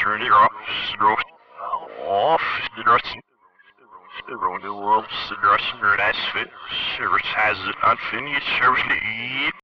turn it off, slow off, stressing. Around the world, stressing, that's fit. Service has it unfinished, service to eat.